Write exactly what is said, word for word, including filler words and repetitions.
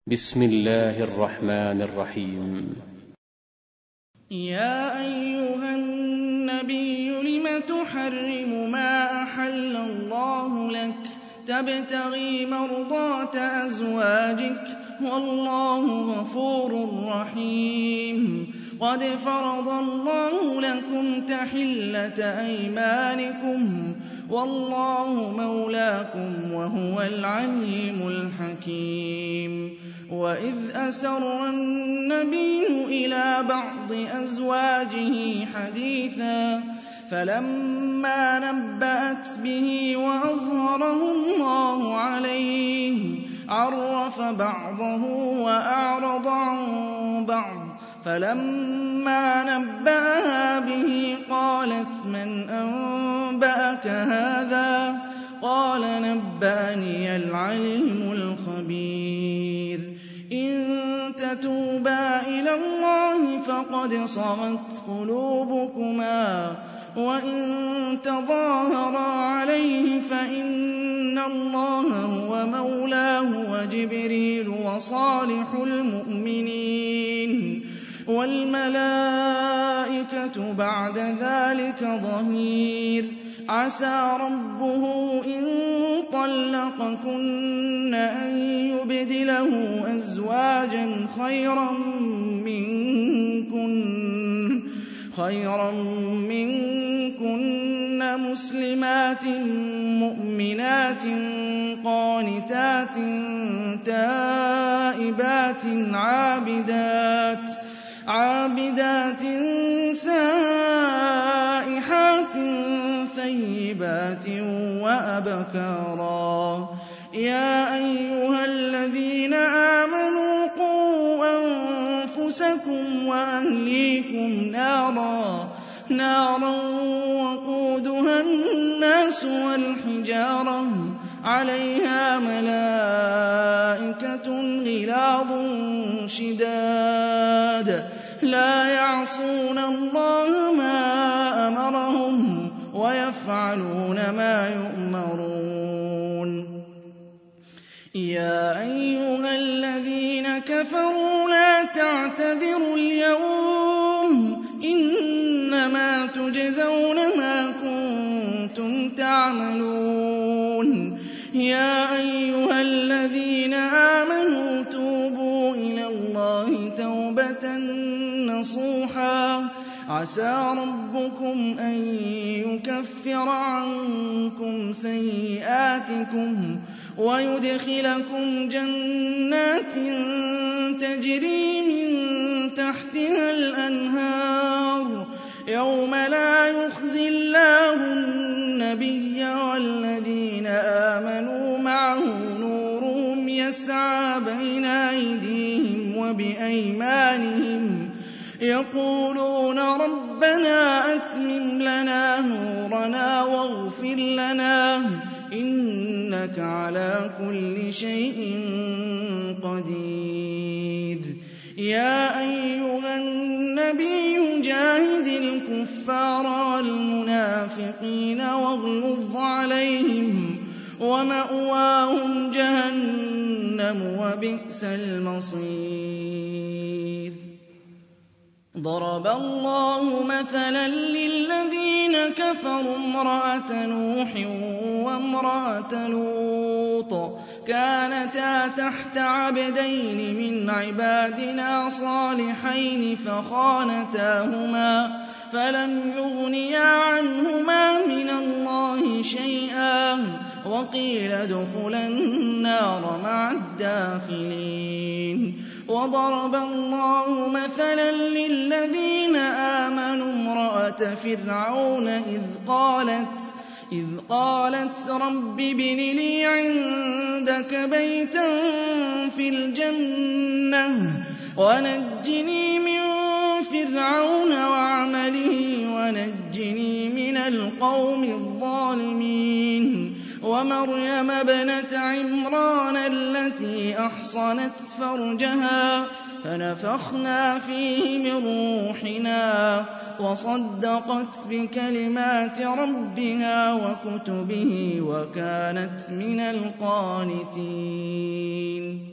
بسم الله الرحمن الرحيم. يا أيها النبي لم تحرم ما أحل الله لك تبتغي مرضات أزواجك والله غفور رحيم. قد فرض الله لكم تحلة أيمانكم والله مولاكم وهو العليم الحكيم. وإذ أسر النبي إلى بعض أزواجه حديثا فلما نبأت به وأظهره الله عليه عرف بعضه وأعرض عن بعض فلما نبأها به قالت من أنبأك هذا قال نبأني العليم الخبير. إن تتوبا إلى الله فقد صغت قلوبكما وإن تظاهرا عليه فإن الله هو مولاه وجبريل وصالح المؤمنين والملائكة بعد ذلك ظهير. عسى ربه إن طلقكن أن يبدله أزواجا خيرا منكن خيرا منكن مسلمات مؤمنات قانتات تائبات عابدات عابدات سائحات ثيبات وأبكارا. يا أيها الذين آمنوا قوا أنفسكم وأهليكم نارا نارا وقودها الناس والحجارة عليها ملائكة غلاظ شداد لا يعصون الله ما أمرهم ويفعلون ما يؤمرون. يا أيها الذين كفروا لا تعتذروا اليوم إنما تجزون ما كنتم تعملون. يا أيها الذين آمنوا توبوا إلى الله توبة نصوحا عسى ربكم أن يكفر عنكم سيئاتكم ويدخلكم جنات تجري من تحتها الأنهار يوم لا يخزي الله النبي والذين آمنوا معه نورهم يسعى بين أيديهم وبأيمانهم يقولون ربنا أتمم لنا نورنا واغفر لنا إنك على كل شيء قدير. يا أيها النبي جاهد الكفار والمنافقين واغلظ عليهم ومأواهم جهنم وبئس المصير. ضرب الله مثلا للذين كفروا امرأة نوح وامرأة لوط كانتا تحت عبدين من عبادنا صالحين فخانتاهما فلم يغنيا عنهما من الله شيئا وقيل ادخلا النار مع الداخلين. وضرب الله مثلا للذين آمنوا امرأة فرعون إذ قالت إذ قالت رب ابن لي عندك بيتا في الجنة ونجني من فرعون وعمله ونجني من القوم الظالمين. ومريم ابنة عمران التي أحصنت فرجها فنفخنا فيه من روحنا وصدقت بكلمات ربها وكتبه وكانت من القانتين.